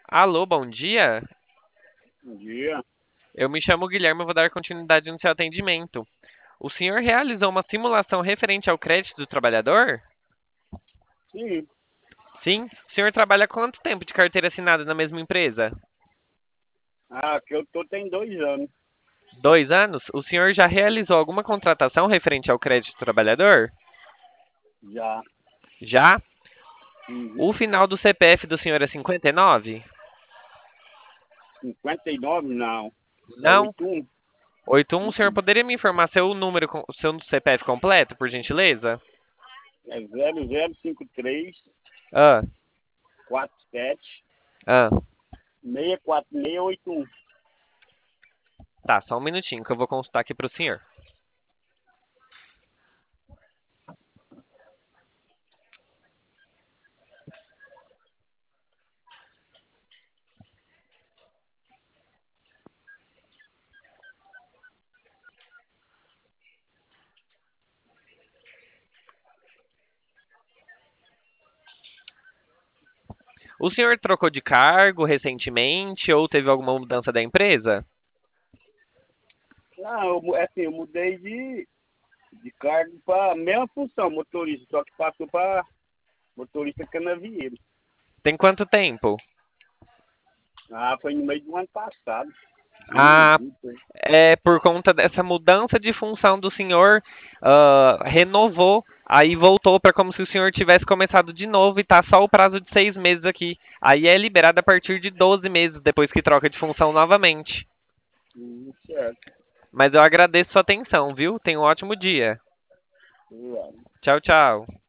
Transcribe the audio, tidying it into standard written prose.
Alô, bom dia. Bom dia. Eu me chamo Guilherme e vou dar continuidade no seu atendimento. O senhor realizou uma simulação referente ao crédito do trabalhador? Sim. Sim. O senhor trabalha há quanto tempo de carteira assinada na mesma empresa? Que eu tô tem 2 anos. 2 anos? O senhor já realizou alguma contratação referente ao crédito do trabalhador? Já. Já? Uhum. O final do CPF do senhor é 59? 59 não. É Não? 81. 81. O senhor Uhum. poderia me informar seu número, seu CPF completo, por gentileza? É 0053 Ah, 47 ah. 64681. Tá, só um minutinho que eu vou consultar aqui para o senhor. O senhor trocou de cargo recentemente ou teve alguma mudança da empresa? Não, eu mudei de cargo para mesma função, motorista, só que passou para motorista canavieiro. Tem quanto tempo? Foi no meio do ano passado. Junho, Ah, julho. Foi. é por conta dessa mudança de função do senhor, renovou, aí voltou para como se o senhor tivesse começado de novo e tá só o prazo de 6 meses aqui. Aí é liberado a partir de 12 meses depois que troca de função novamente. Certo. Mas eu agradeço sua atenção, viu? Tenha um ótimo dia. Foi lá. Tchau, tchau.